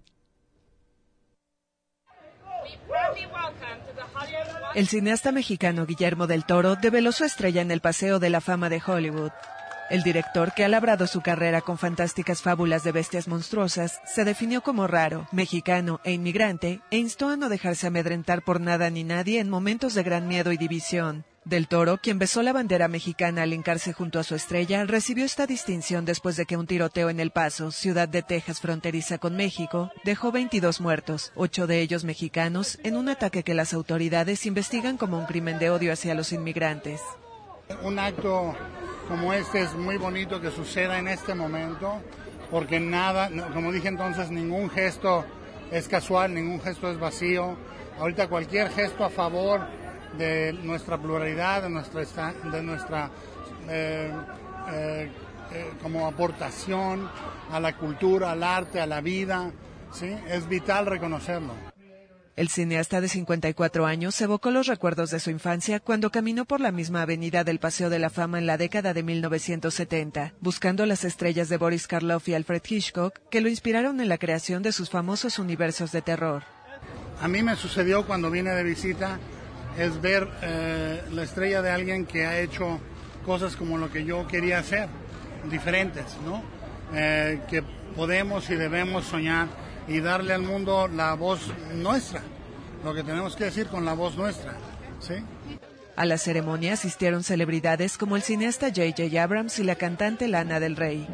El cineasta mexicano Guillermo del Toro develó su estrella en el Paseo de la Fama de Hollywood. El director, que ha labrado su carrera con fantásticas fábulas de bestias monstruosas, se definió como raro, mexicano e inmigrante, e instó a no dejarse amedrentar por nada ni nadie en momentos de gran miedo y división. Del Toro, quien besó la bandera mexicana al hincarse junto a su estrella, recibió esta distinción después de que un tiroteo en El Paso, ciudad de Texas fronteriza con México, dejó 22 muertos, 8 de ellos mexicanos, en un ataque que las autoridades investigan como un crimen de odio hacia los inmigrantes. Un acto como este es muy bonito que suceda en este momento porque nada, como dije entonces, ningún gesto es casual, ningún gesto es vacío. Ahorita cualquier gesto a favor de nuestra pluralidad, de nuestra como aportación a la cultura, al arte, a la vida, ¿sí? Es vital reconocerlo. El cineasta de 54 años evocó los recuerdos de su infancia cuando caminó por la misma avenida del Paseo de la Fama en la década de 1970, buscando las estrellas de Boris Karloff y Alfred Hitchcock que lo inspiraron en la creación de sus famosos universos de terror. A mí me sucedió cuando vine de visita, es ver la estrella de alguien que ha hecho cosas como lo que yo quería hacer, diferentes, ¿no? Que podemos y debemos soñar y darle al mundo la voz nuestra, lo que tenemos que decir con la voz nuestra, ¿sí? A la ceremonia asistieron celebridades como el cineasta J.J. Abrams y la cantante Lana del Rey.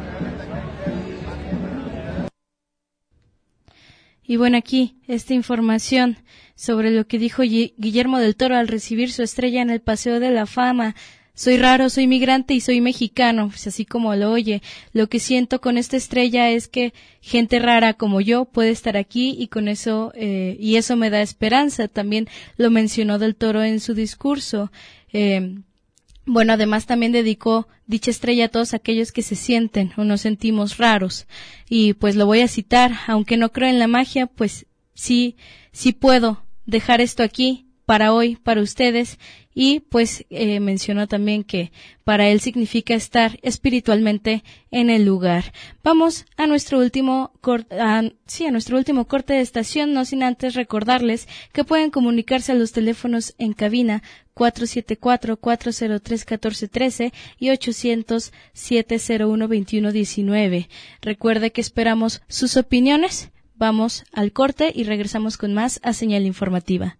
Y bueno, aquí esta información sobre lo que dijo Guillermo del Toro al recibir su estrella en el Paseo de la Fama. Soy raro, soy migrante y soy mexicano, pues así como lo oye. Lo que siento con esta estrella es que gente rara como yo puede estar aquí y con eso y eso me da esperanza. También lo mencionó del Toro en su discurso. Bueno, además también dedicó dicha estrella a todos aquellos que se sienten o nos sentimos raros. Y pues lo voy a citar, aunque no creo en la magia, pues sí puedo dejar esto aquí para hoy, para ustedes. Y pues mencionó también que para él significa estar espiritualmente en el lugar. Vamos a nuestro último corte de estación, no sin antes recordarles que pueden comunicarse a los teléfonos en cabina 474-403-1413 y 800-701-2119. Recuerde que esperamos sus opiniones. Vamos al corte y regresamos con más a Señal Informativa.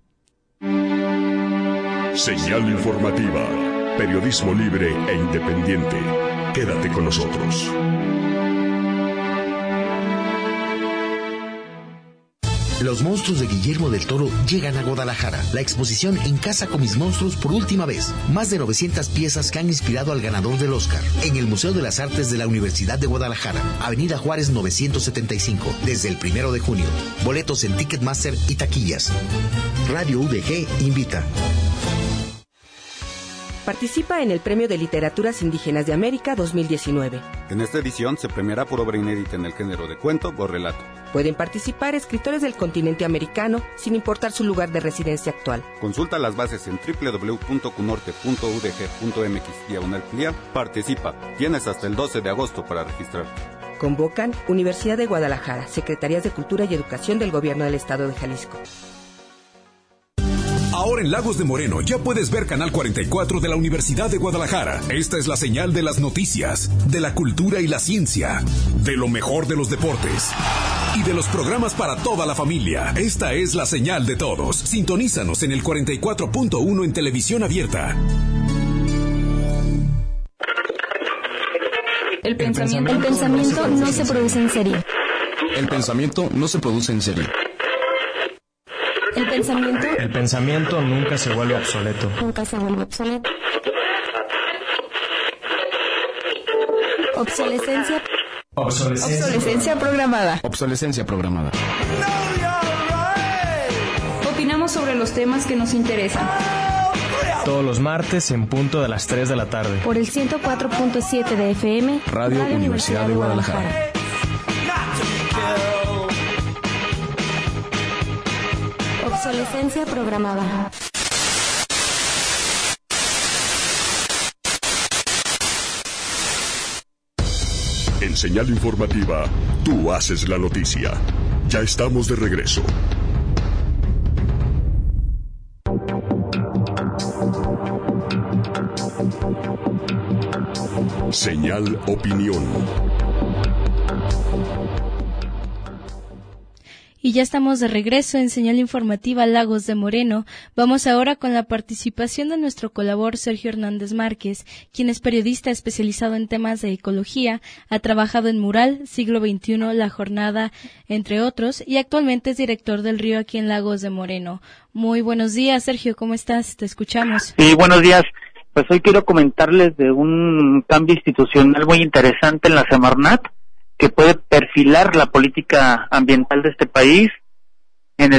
Señal Informativa, periodismo libre e independiente. Quédate con nosotros. Los monstruos de Guillermo del Toro llegan a Guadalajara. La exposición En Casa con mis monstruos por última vez. Más de 900 piezas que han inspirado al ganador del Oscar. En el Museo de las Artes de la Universidad de Guadalajara. Avenida Juárez 975. Desde el 1 de junio. Boletos en Ticketmaster y taquillas. Radio UDG invita. Participa en el Premio de Literaturas Indígenas de América 2019. En esta edición se premiará por obra inédita en el género de cuento o relato. Pueden participar escritores del continente americano sin importar su lugar de residencia actual. Consulta las bases en www.cunorte.udg.mx/plia. Participa. Tienes hasta el 12 de agosto para registrarte. Convocan Universidad de Guadalajara, Secretarías de Cultura y Educación del Gobierno del Estado de Jalisco. Ahora en Lagos de Moreno ya puedes ver Canal 44 de la Universidad de Guadalajara. Esta es la señal de las noticias, de la cultura y la ciencia, de lo mejor de los deportes y de los programas para toda la familia. Esta es la señal de todos. Sintonízanos en el 44.1 en televisión abierta. El pensamiento no se produce en serie. El pensamiento no se produce en serie. El pensamiento nunca se vuelve obsoleto. Obsolescencia programada. Opinamos sobre los temas que nos interesan. Todos los martes en punto de las 3 de la tarde. Por el 104.7 de FM. Radio Universidad de Guadalajara. Obsolescencia programada. En Señal Informativa, tú haces la noticia. Ya estamos de regreso. Señal Opinión. Y ya estamos de regreso en Señal Informativa Lagos de Moreno. Vamos ahora con la participación de nuestro colaborador Sergio Hernández Márquez, quien es periodista especializado en temas de ecología, ha trabajado en Mural, Siglo XXI, La Jornada, entre otros, y actualmente es director del Río aquí en Lagos de Moreno. Muy buenos días, Sergio, ¿cómo estás? Te escuchamos. Sí, buenos días. Pues hoy quiero comentarles de un cambio institucional muy interesante en la Semarnat. que puede perfilar la política ambiental de este país en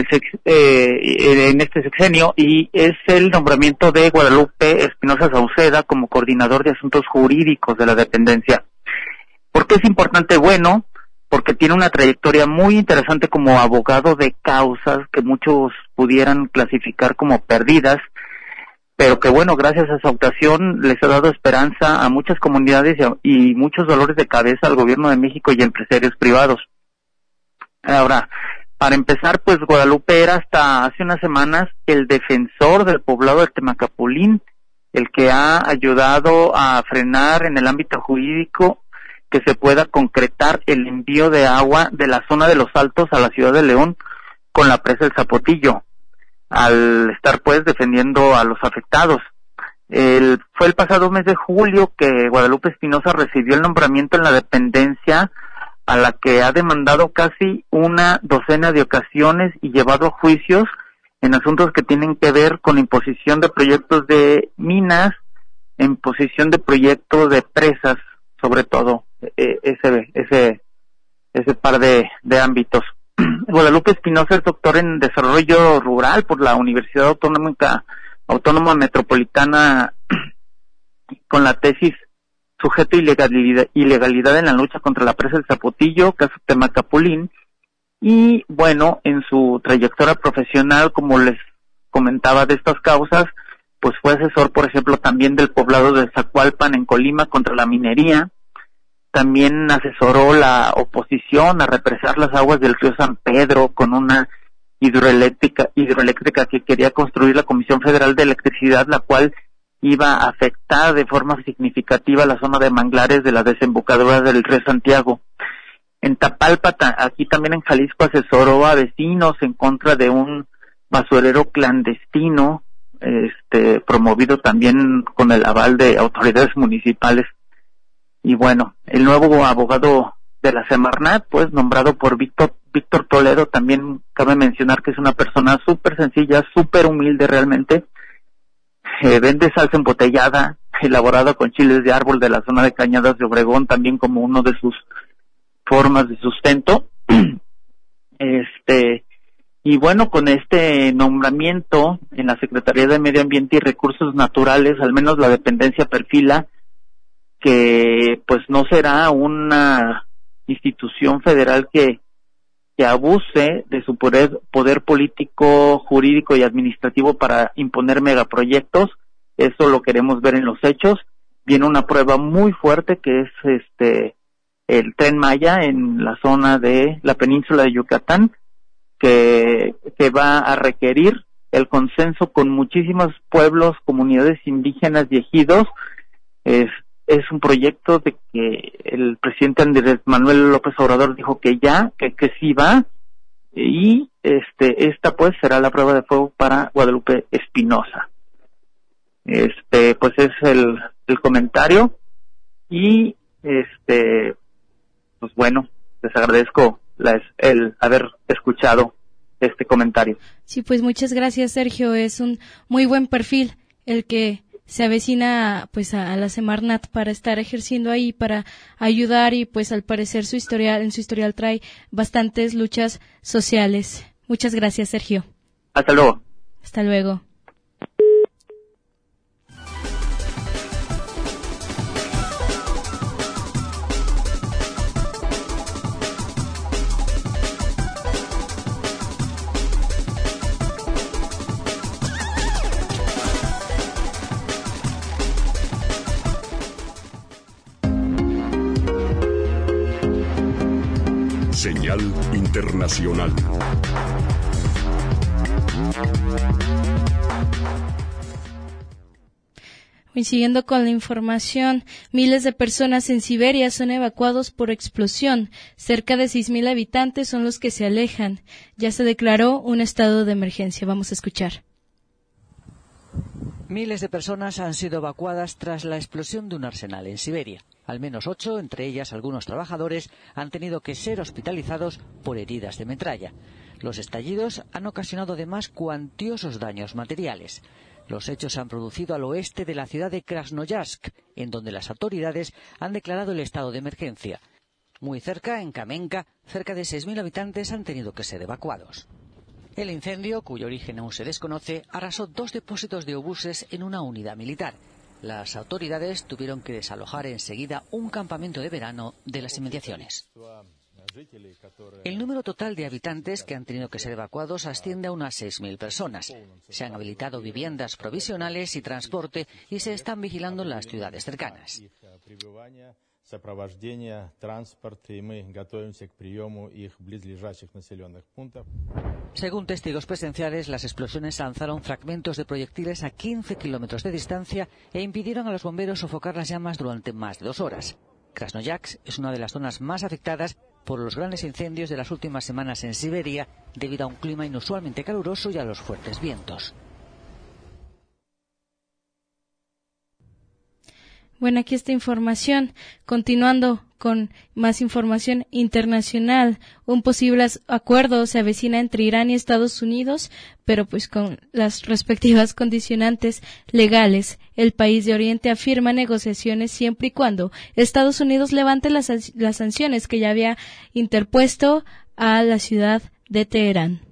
este sexenio, y es el nombramiento de Guadalupe Espinosa Sauceda como coordinador de asuntos jurídicos de la dependencia. ¿Por qué es importante? Bueno, porque tiene una trayectoria muy interesante como abogado de causas que muchos pudieran clasificar como perdidas, pero que bueno, gracias a su actuación les ha dado esperanza a muchas comunidades y muchos dolores de cabeza al gobierno de México y empresarios privados. Ahora, para empezar, pues Guadalupe era hasta hace unas semanas el defensor del poblado de Temacapulín, el que ha ayudado a frenar en el ámbito jurídico que se pueda concretar el envío de agua de la zona de los Altos a la ciudad de León con la presa del Zapotillo, al estar pues defendiendo a los afectados. Fue el pasado mes de julio que Guadalupe Espinosa recibió el nombramiento en la dependencia, a la que ha demandado casi una docena de ocasiones y llevado a juicios en asuntos que tienen que ver con imposición de proyectos de minas, imposición de proyectos de presas, sobre todo ese par de ámbitos. Guadalupe Espinosa es doctor en Desarrollo Rural por la Universidad Autónoma Metropolitana, con la tesis Sujeto y legalidad en la lucha contra la presa del Zapotillo, caso Temacapulín. Y bueno, en su trayectoria profesional, como les comentaba de estas causas, pues fue asesor, por ejemplo, también del poblado de Zacualpan en Colima contra la minería. También asesoró la oposición a represar las aguas del río San Pedro con una hidroeléctrica que quería construir la Comisión Federal de Electricidad, la cual iba a afectar de forma significativa la zona de manglares de la desembocadura del río Santiago. En Tapalpa, aquí también en Jalisco, asesoró a vecinos en contra de un basurero clandestino, promovido también con el aval de autoridades municipales. Y bueno, el nuevo abogado de la Semarnat, pues nombrado por Víctor Toledo, también cabe mencionar que es una persona súper sencilla, súper humilde realmente. Vende salsa embotellada, elaborada con chiles de árbol de la zona de Cañadas de Obregón, también como uno de sus formas de sustento. Y bueno, con este nombramiento en la Secretaría de Medio Ambiente y Recursos Naturales, al menos la dependencia perfila que pues no será una institución federal que abuse de su poder político, jurídico y administrativo para imponer megaproyectos. Eso lo queremos ver en los hechos. Viene una prueba muy fuerte que es el Tren Maya en la zona de la península de Yucatán, que va a requerir el consenso con muchísimos pueblos, comunidades indígenas y ejidos. Es un proyecto de que el presidente Andrés Manuel López Obrador dijo que sí va, y esta pues será la prueba de fuego para Guadalupe Espinosa. Pues es el comentario, y pues bueno, les agradezco el haber escuchado este comentario. Sí, pues muchas gracias, Sergio. Es un muy buen perfil el que se avecina pues a la Semarnat para estar ejerciendo ahí, para ayudar, y pues al parecer en su historial trae bastantes luchas sociales. Muchas gracias, Sergio. Hasta luego. Hasta luego. Señal internacional. Siguiendo con la información, miles de personas en Siberia son evacuados por explosión. Cerca de 6,000 habitantes son los que se alejan. Ya se declaró un estado de emergencia. Vamos a escuchar. Miles de personas han sido evacuadas tras la explosión de un arsenal en Siberia. Al menos 8, entre ellas algunos trabajadores, han tenido que ser hospitalizados por heridas de metralla. Los estallidos han ocasionado además cuantiosos daños materiales. Los hechos se han producido al oeste de la ciudad de Krasnoyarsk, en donde las autoridades han declarado el estado de emergencia. Muy cerca, en Kamenka, cerca de 6.000 habitantes han tenido que ser evacuados. El incendio, cuyo origen aún se desconoce, arrasó 2 depósitos de obuses en una unidad militar. Las autoridades tuvieron que desalojar enseguida un campamento de verano de las inmediaciones. El número total de habitantes que han tenido que ser evacuados asciende a unas 6.000 personas. Se han habilitado viviendas provisionales y transporte y se están vigilando en las ciudades cercanas. Según testigos presenciales, las explosiones lanzaron fragmentos de proyectiles a 15 kilómetros de distancia e impidieron a los bomberos sofocar las llamas durante más de 2 horas. Krasnoyarsk es una de las zonas más afectadas por los grandes incendios de las últimas semanas en Siberia, debido a un clima inusualmente caluroso y a los fuertes vientos. Bueno, aquí está información. Continuando con más información internacional, un posible acuerdo se avecina entre Irán y Estados Unidos, pero pues con las respectivas condicionantes legales. El país de Oriente afirma negociaciones siempre y cuando Estados Unidos levante las sanciones que ya había interpuesto a la ciudad de Teherán.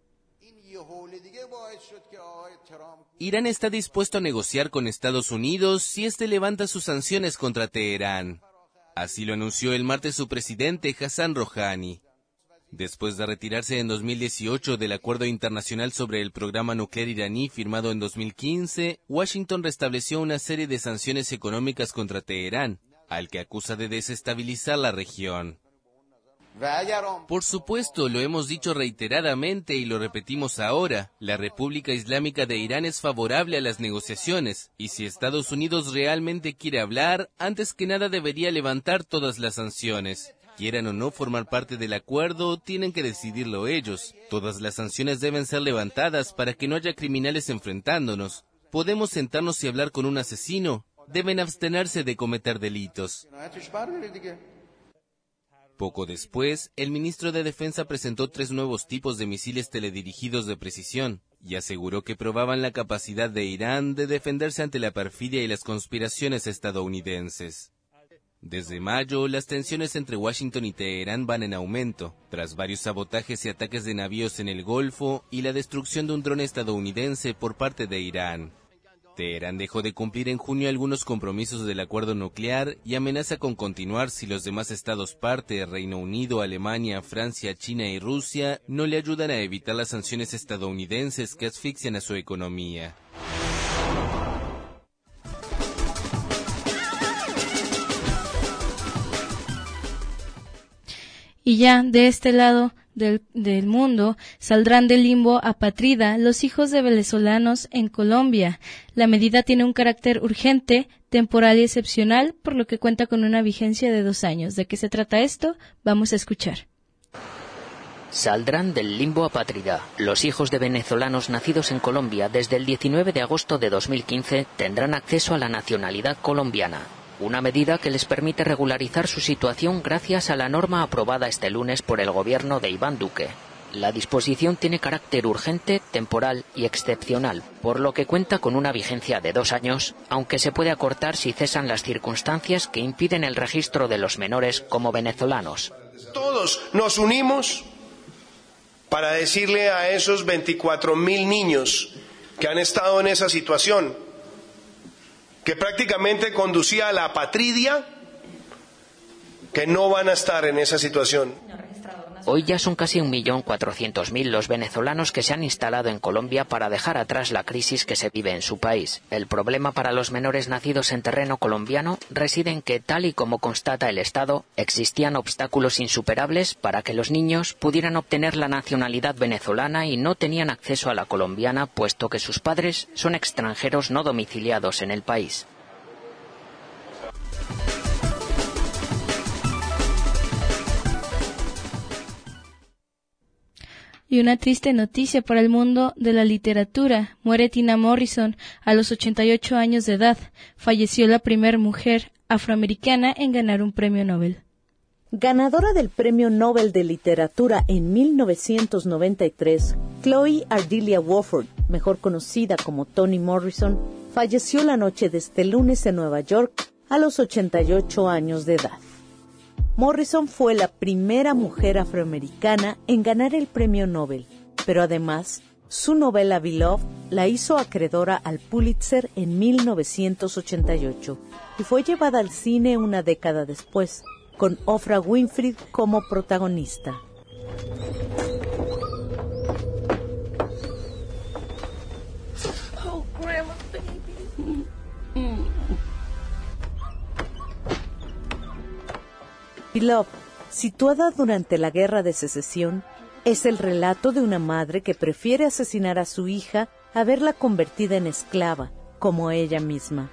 Irán está dispuesto a negociar con Estados Unidos si éste levanta sus sanciones contra Teherán. Así lo anunció el martes su presidente Hassan Rouhani. Después de retirarse en 2018 del acuerdo internacional sobre el programa nuclear iraní firmado en 2015, Washington restableció una serie de sanciones económicas contra Teherán, al que acusa de desestabilizar la región. Por supuesto, lo hemos dicho reiteradamente y lo repetimos ahora, la República Islámica de Irán es favorable a las negociaciones, y si Estados Unidos realmente quiere hablar, antes que nada debería levantar todas las sanciones. Quieran o no formar parte del acuerdo, tienen que decidirlo ellos. Todas las sanciones deben ser levantadas para que no haya criminales enfrentándonos. Podemos sentarnos y hablar con un asesino, deben abstenerse de cometer delitos. Poco después, el ministro de Defensa presentó 3 nuevos tipos de misiles teledirigidos de precisión y aseguró que probaban la capacidad de Irán de defenderse ante la perfidia y las conspiraciones estadounidenses. Desde mayo, las tensiones entre Washington y Teherán van en aumento, tras varios sabotajes y ataques de navíos en el Golfo y la destrucción de un dron estadounidense por parte de Irán. Teherán dejó de cumplir en junio algunos compromisos del acuerdo nuclear y amenaza con continuar si los demás estados parte, Reino Unido, Alemania, Francia, China y Rusia, no le ayudan a evitar las sanciones estadounidenses que asfixian a su economía. Y ya de este lado del mundo saldrán del limbo apátrida los hijos de venezolanos en Colombia. La medida tiene un carácter urgente, temporal y excepcional, por lo que cuenta con una vigencia de 2 años. ¿De qué se trata esto? Vamos a escuchar. Saldrán del limbo apátrida. Los hijos de venezolanos nacidos en Colombia desde el 19 de agosto de 2015 tendrán acceso a la nacionalidad colombiana. Una medida que les permite regularizar su situación gracias a la norma aprobada este lunes por el gobierno de Iván Duque. La disposición tiene carácter urgente, temporal y excepcional, por lo que cuenta con una vigencia de 2 años, aunque se puede acortar si cesan las circunstancias que impiden el registro de los menores como venezolanos. Todos nos unimos para decirle a esos 24.000 niños que han estado en esa situación, que prácticamente conducía a la apatridia, que no van a estar en esa situación. Hoy ya son casi 1.400.000 los venezolanos que se han instalado en Colombia para dejar atrás la crisis que se vive en su país. El problema para los menores nacidos en terreno colombiano reside en que, tal y como constata el Estado, existían obstáculos insuperables para que los niños pudieran obtener la nacionalidad venezolana y no tenían acceso a la colombiana, puesto que sus padres son extranjeros no domiciliados en el país. Y una triste noticia para el mundo de la literatura. Muere Tina Morrison a los 88 años de edad. Falleció la primera mujer afroamericana en ganar un premio Nobel. Ganadora del Premio Nobel de Literatura en 1993, Chloe Ardelia Wofford, mejor conocida como Toni Morrison, falleció la noche de este lunes en Nueva York a los 88 años de edad. Morrison fue la primera mujer afroamericana en ganar el premio Nobel, pero además, su novela Beloved la hizo acreedora al Pulitzer en 1988 y fue llevada al cine una década después, con Oprah Winfrey como protagonista. Oh, Grandma, baby. Beloved, situada durante la Guerra de Secesión, es el relato de una madre que prefiere asesinar a su hija a verla convertida en esclava, como ella misma.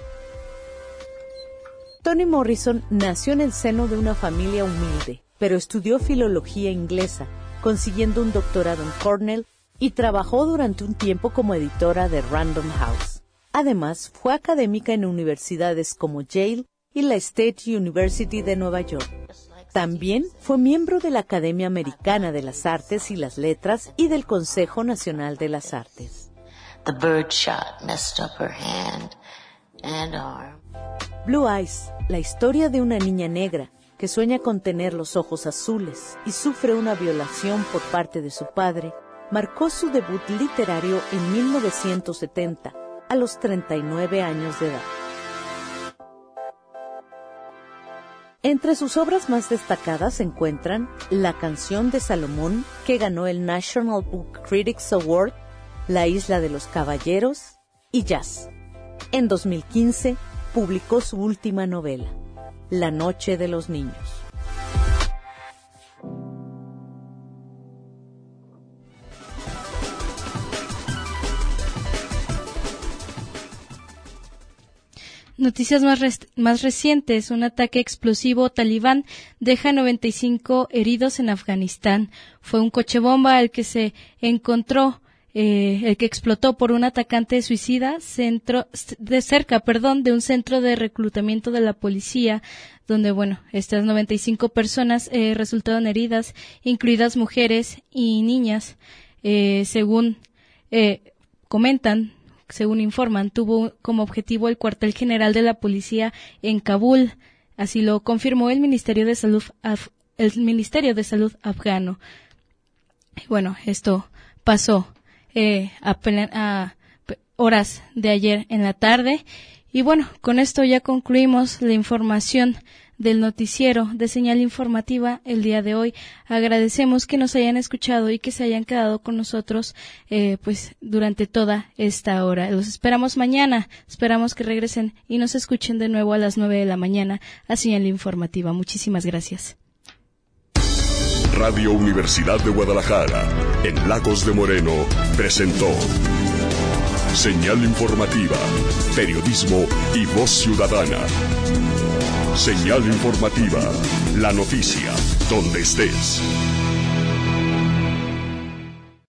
Toni Morrison nació en el seno de una familia humilde, pero estudió filología inglesa, consiguiendo un doctorado en Cornell y trabajó durante un tiempo como editora de Random House. Además, fue académica en universidades como Yale y la State University de Nueva York. También fue miembro de la Academia Americana de las Artes y las Letras y del Consejo Nacional de las Artes. The bird shot messed up her hand and arm. Blue Eyes, la historia de una niña negra que sueña con tener los ojos azules y sufre una violación por parte de su padre, marcó su debut literario en 1970, a los 39 años de edad. Entre sus obras más destacadas se encuentran La canción de Salomón, que ganó el National Book Critics Award, La isla de los caballeros y Jazz. En 2015 publicó su última novela, La noche de los niños. Noticias más recientes. Un ataque explosivo talibán deja 95 heridos en Afganistán. Fue un coche bomba el que se encontró, el que explotó por un atacante suicida cerca de un centro de reclutamiento de la policía, donde, estas 95 personas resultaron heridas, incluidas mujeres y niñas, según informan, tuvo como objetivo el cuartel general de la policía en Kabul. Así lo confirmó el Ministerio de Salud afgano. Esto pasó a horas de ayer en la tarde. Y con esto ya concluimos la información del noticiero de Señal Informativa el día de hoy. Agradecemos que nos hayan escuchado y que se hayan quedado con nosotros durante toda esta hora. Los esperamos mañana, esperamos que regresen y nos escuchen de nuevo a las 9 de la mañana a Señal Informativa. Muchísimas gracias. Radio Universidad de Guadalajara, en Lagos de Moreno, presentó Señal Informativa, periodismo y voz ciudadana. Señal Informativa, la noticia, donde estés.